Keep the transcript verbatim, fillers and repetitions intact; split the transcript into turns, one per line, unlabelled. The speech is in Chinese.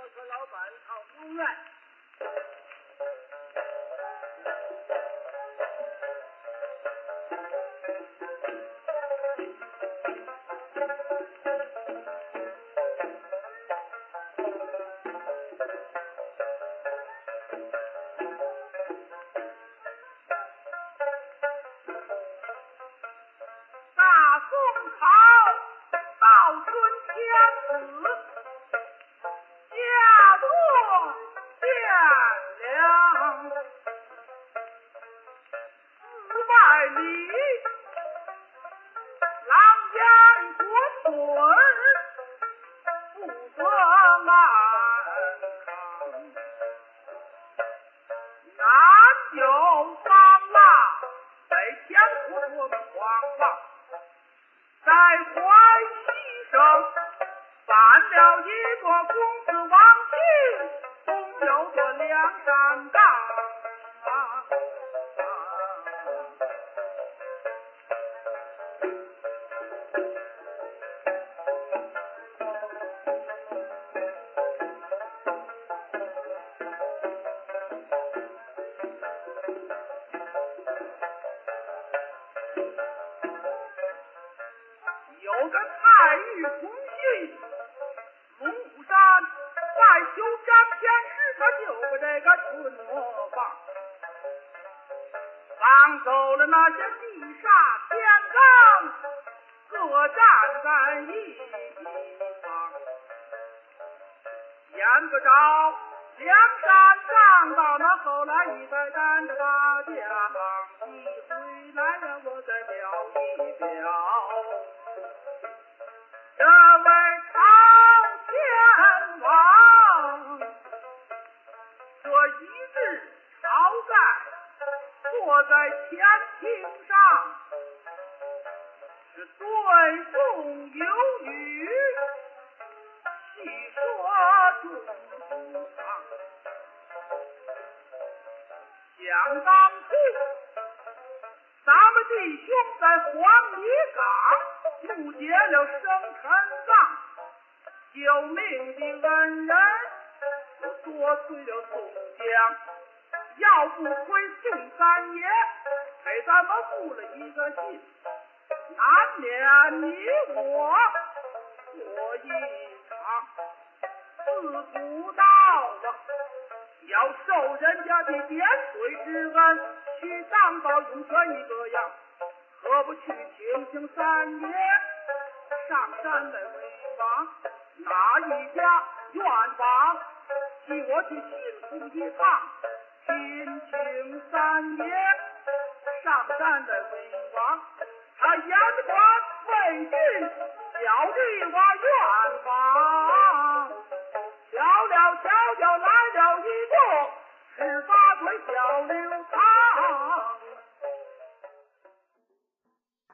和老板讨不愿。
大宋朝报春天子，家作汴梁四百里，狼烟滚滚，不得安康。南有方腊，北疆土我们黄放。在淮西省办了一个公子王庆，东有个梁山岗啊。有个太尉同训，龙虎山外求张天师，他就个这个春磨坊，放走了那些地煞天罡，各站在一方。见不着梁山上到那后来一再担着大将，一回来呀，我再表一表。这位朝天王，这一日朝在坐在前庭上，是对众有语，细说众不长。想当初，咱们弟兄在黄泥岗误解了生辰葬，救命的恩人又多亏了宋江，要不亏宋三爷给咱们复了一个信，难免你我过一场。自古道啊，要受人家的点水之恩，去当到涌泉一个样，何不去请请三爷上山来为王？哪一家愿望替我去辛苦一趟，亲请三爷上山来为王。他言管未尽，小弟我愿望。瞧了瞧瞧来了一个十八岁小流氓。